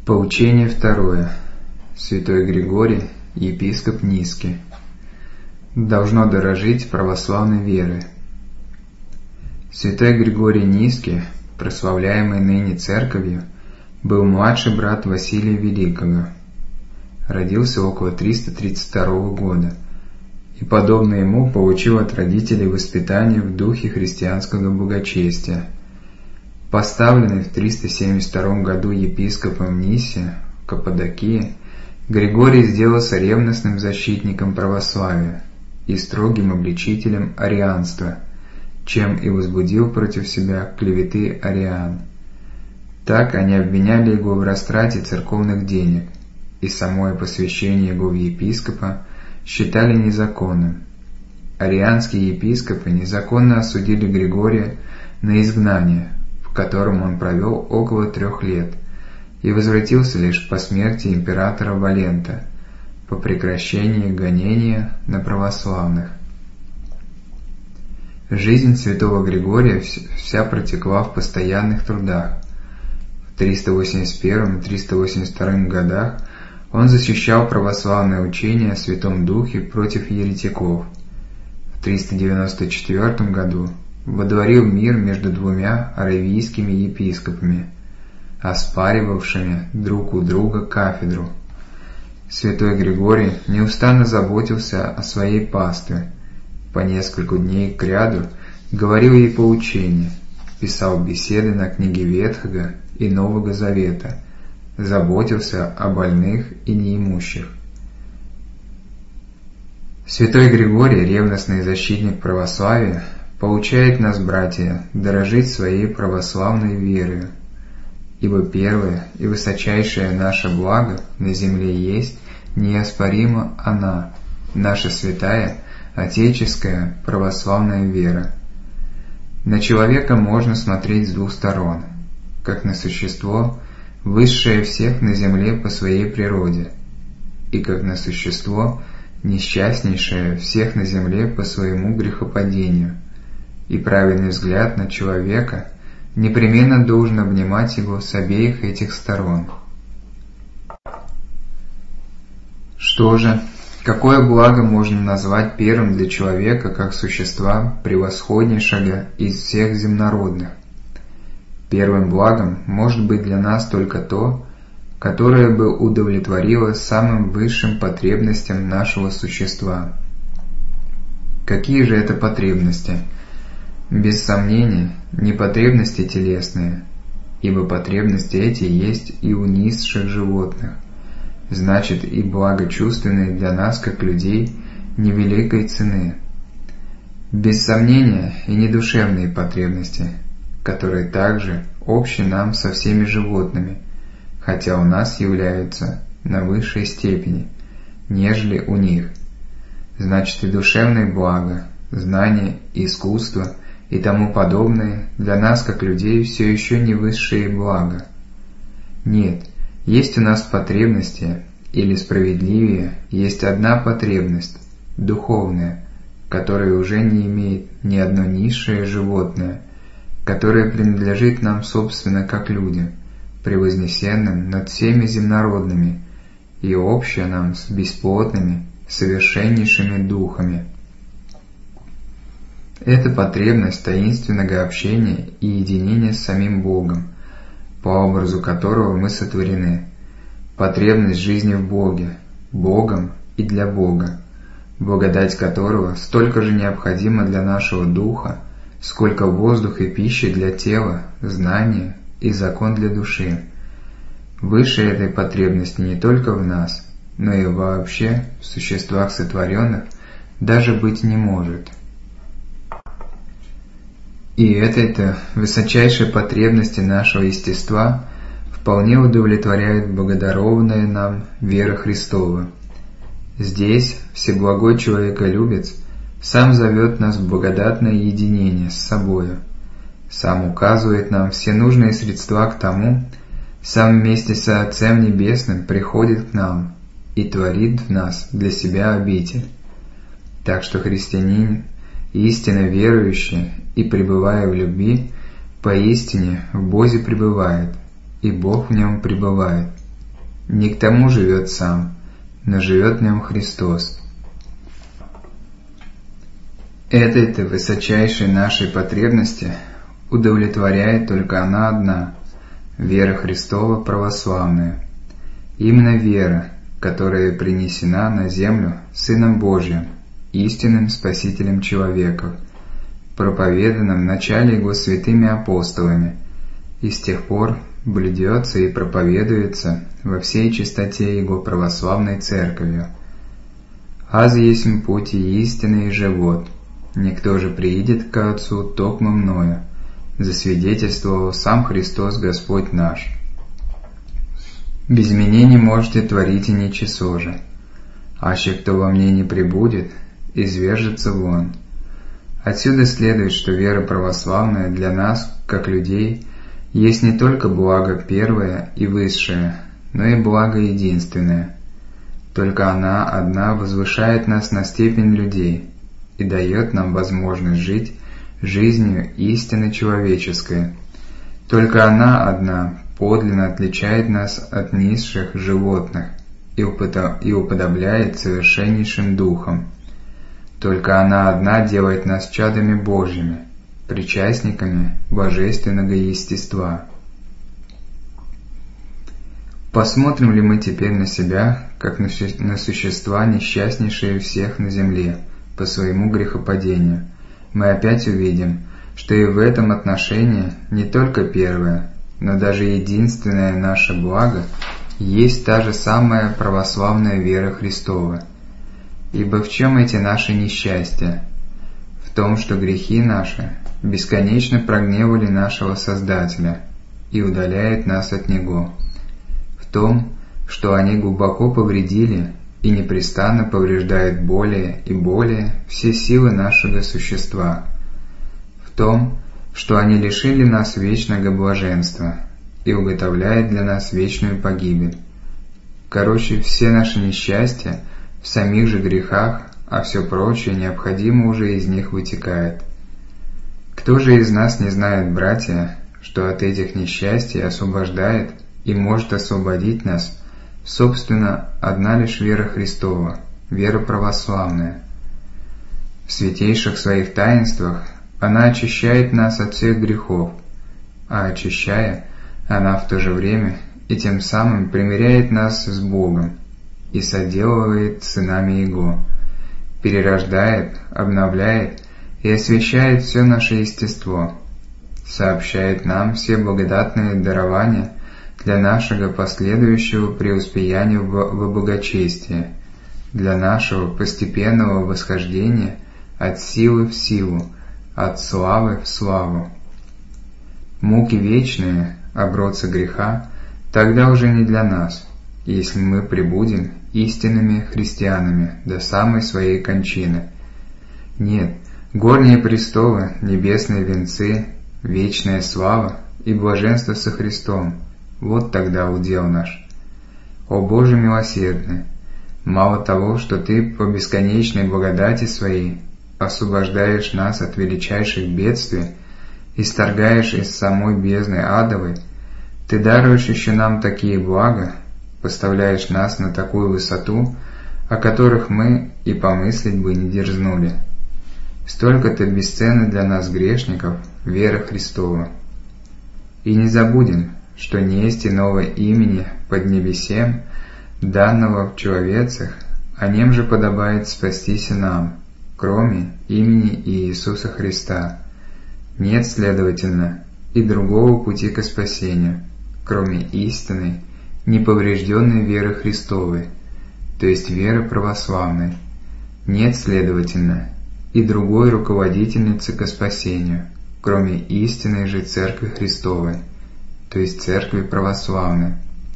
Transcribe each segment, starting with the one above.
Поучение второе. Святой Григорий, епископ Низкий. Должно дорожить православной верой. Святой Григорий Низкий, прославляемый ныне церковью, был младший брат Василия Великого. Родился около 332 года и, подобно ему, получил от родителей воспитание в духе христианского благочестия. Поставленный в 372 году епископом Нисе, Каппадокии, Григорий сделался ревностным защитником православия и строгим обличителем арианства, чем и возбудил против себя клеветы ариан. Так они обвиняли его в растрате церковных денег, и самое посвящение его в епископа считали незаконным. Арианские епископы незаконно осудили Григория на изгнание, в котором он провел около 3 лет, и возвратился лишь по смерти императора Валента, по прекращении гонения на православных. Жизнь святого Григория вся протекла в постоянных трудах. В 381 и 382 годах он защищал православное учение о Святом Духе против еретиков. В 394 году водворил мир между двумя аравийскими епископами, оспаривавшими друг у друга кафедру. Святой Григорий неустанно заботился о своей пастве, по несколько дней кряду говорил ей поучения, писал беседы на книги Ветхого и Нового Завета, заботился о больных и неимущих. Святой Григорий, ревностный защитник православия, поучает нас, братья, дорожить своей православной верою, ибо первое и высочайшее наше благо на земле есть неоспоримо она, наша святая отеческая православная вера. На человека можно смотреть с двух сторон, как на существо, высшее всех на земле по своей природе, и как на существо, несчастнейшее всех на земле по своему грехопадению, и правильный взгляд на человека непременно должен обнимать его с обеих этих сторон. Что же, какое благо можно назвать первым для человека как существа превосходнейшего из всех земнородных? Первым благом может быть для нас только то, которое бы удовлетворило самым высшим потребностям нашего существа. Какие же это потребности? Без сомнения, не потребности телесные, ибо потребности эти есть и у низших животных, значит и благо чувственные для нас, как людей, невеликой цены. Без сомнения и недушевные потребности, которые также общи нам со всеми животными, хотя у нас являются на высшей степени, нежели у них. Значит и душевное благо, знание, искусство и тому подобное для нас, как людей, все еще не высшие блага. Нет, есть у нас потребности, или справедливее, есть одна потребность, духовная, которая уже не имеет ни одно низшее животное, которое принадлежит нам собственно как людям, превознесенным над всеми земнородными, и общее нам с бесплотными, совершеннейшими духами. Это потребность таинственного общения и единения с самим Богом, по образу которого мы сотворены, потребность жизни в Боге, Богом и для Бога, благодать которого столько же необходима для нашего духа, сколько воздух и пища для тела, знание и закон для души. Выше этой потребности не только в нас, но и вообще в существах сотворенных даже быть не может. И этой-то высочайшей потребности нашего естества вполне удовлетворяет богодарованная нам вера Христова. Здесь Всеблагой Человеколюбец сам зовет нас в благодатное единение с собою, сам указывает нам все нужные средства к тому, сам вместе со Отцем Небесным приходит к нам и творит в нас для себя обитель. Так что христианин, истинно верующий и пребывая в любви, поистине в Боге пребывает, и Бог в нем пребывает. не к тому живет сам, но живет в нем Христос. Этой-то высочайшей нашей потребности удовлетворяет только она одна – вера Христова православная. Именно вера, которая принесена на землю Сыном Божьим, истинным Спасителем человеков, проповедана в начале Его святыми апостолами, и с тех пор блюдется и проповедуется во всей чистоте Его православной Церковью. «Аз есмь путь и истина и живот, никто же приидет к Отцу токмо мною, засвидетельствовал сам Христос Господь наш. Без меня не можете творить и ничего же, аще кто во мне не пребудет, извержется вон». Отсюда следует, что вера православная для нас, как людей, есть не только благо первое и высшее, но и благо единственное. Только она одна возвышает нас на степень людей и дает нам возможность жить жизнью истины человеческой. Только она одна подлинно отличает нас от низших животных и уподобляет совершеннейшим духом. Только она одна делает нас чадами Божьими, причастниками божественного естества. Посмотрим ли мы теперь на себя, как на существа, несчастнейшие всех на земле, по своему грехопадению, мы опять увидим, что и в этом отношении не только первое, но даже единственное наше благо есть та же самая православная вера Христова. Ибо в чем эти наши несчастья? В том, что грехи наши бесконечно прогневали нашего Создателя и удаляют нас от Него. В том, что они глубоко повредили и непрестанно повреждают более и более все силы нашего существа. В том, что они лишили нас вечного блаженства и уготовляют для нас вечную погибель. Короче, все наши несчастья в самих же грехах, а все прочее необходимо уже из них вытекает. Кто же из нас не знает, братья, что от этих несчастий освобождает и может освободить нас, собственно, одна лишь вера Христова, вера православная. В святейших своих таинствах она очищает нас от всех грехов, а очищая, она в то же время и тем самым примиряет нас с Богом и соделывает сынами Его, перерождает, обновляет и освящает все наше естество, сообщает нам все благодатные дарования для нашего последующего преуспеяния в благочестии, для нашего постепенного восхождения от силы в силу, от славы в славу. Муки вечные, оброцы греха, тогда уже не для нас, если мы пребудем истинными христианами до самой своей кончины. Нет, горние престолы, небесные венцы, вечная слава и блаженство со Христом – вот тогда удел наш. О Боже милосердный! Мало того, что Ты по бесконечной благодати Своей освобождаешь нас от величайших бедствий, исторгаешь из самой бездны адовой, Ты даруешь еще нам такие блага, поставляешь нас на такую высоту, о которых мы и помыслить бы не дерзнули. Столько-то бесценна для нас, грешников, вера Христова. И не забудем, что не есть иного имени под небесем, данного в человецах, о нем же подобает спастись и нам, кроме имени Иисуса Христа. Нет, следовательно, и другого пути к спасению, кроме истинной, неповрежденной веры Христовой, то есть веры православной. Нет, следовательно, и другой руководительницы ко спасению, кроме истинной же Церкви Христовой, то есть Церкви православной.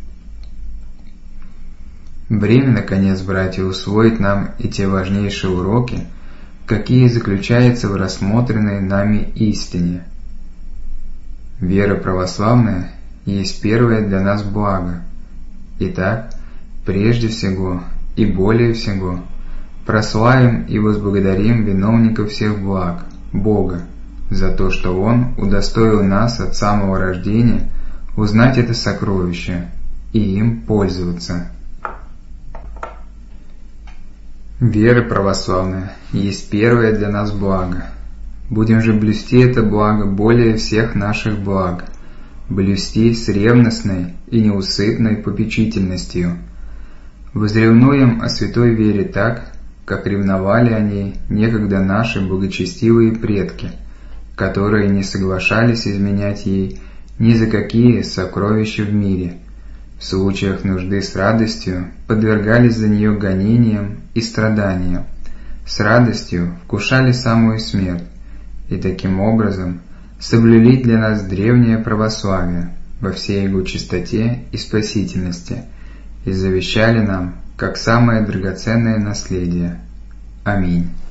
Время, наконец, братья, усвоить нам и те важнейшие уроки, какие заключаются в рассмотренной нами истине. Вера православная есть первое для нас благо. Итак, прежде всего и более всего, прославим и возблагодарим виновника всех благ, Бога, за то, что Он удостоил нас от самого рождения узнать это сокровище, и им пользоваться. Вера православная есть первое для нас благо. Будем же блюсти это благо более всех наших благ, блюсти с ревностной и неусыпной попечительностью. Возревнуем о святой вере так, как ревновали о ней некогда наши благочестивые предки, которые не соглашались изменять ей ни за какие сокровища в мире, в случаях нужды с радостью подвергались за нее гонениям и страданиям, с радостью вкушали самую смерть, и таким образом соблюли для нас древнее православие во всей его чистоте и спасительности и завещали нам как самое драгоценное наследие. Аминь.